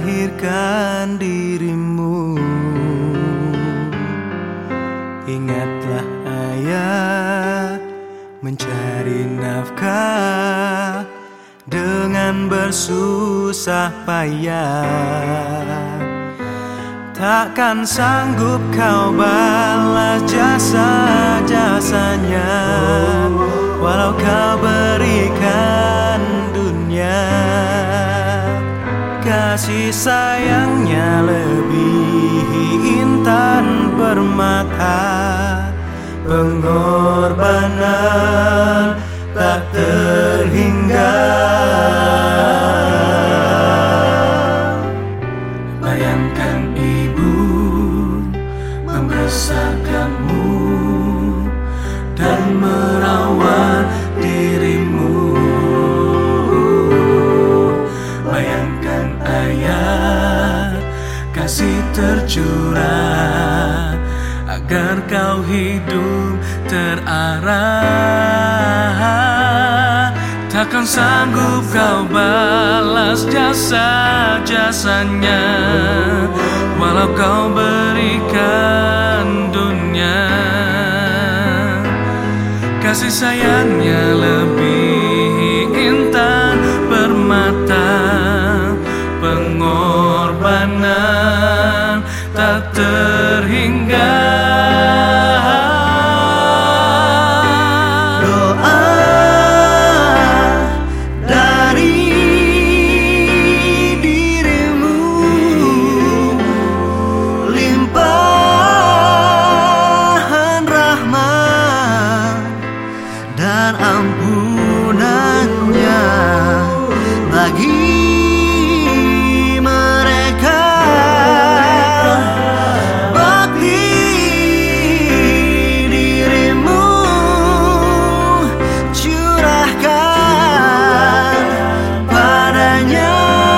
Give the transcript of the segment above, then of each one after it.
melahirkan dirimu. Ingatlah ayah mencari nafkah dengan bersusah payah. Takkan sanggup kau balas jasa-jasanya, walau kau berikan dunia. Kasih sayangnya lebih intan permata, pengorbanan tak terhingga. Bayangkan ibu membesarkanmu dan merawat dirimu. Bayangkan ayah kasih tercurah agar kau hidup terarah. Takkan sanggup kau balas jasa-jasanya, walau kau berikan dunia. Kasih sayangnya lebih intan permata, pengorbanan tak terhingga. Dan ampunannya bagi mereka. Bakti dirimu curahkan padanya,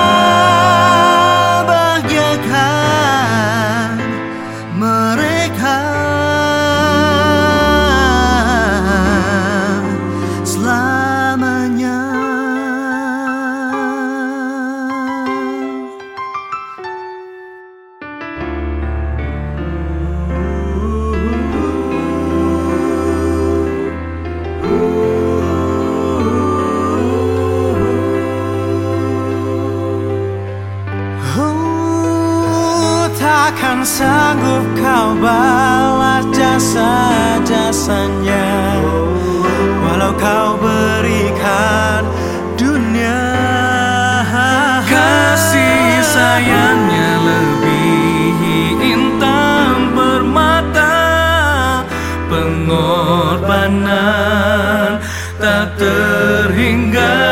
bahagiakan mereka selamanya. Takkan sanggup kau balas jasa-jasanya, walau kau berikan dunia. Kasih sayangnya lebih intan permata, pengorbanan tak terhingga.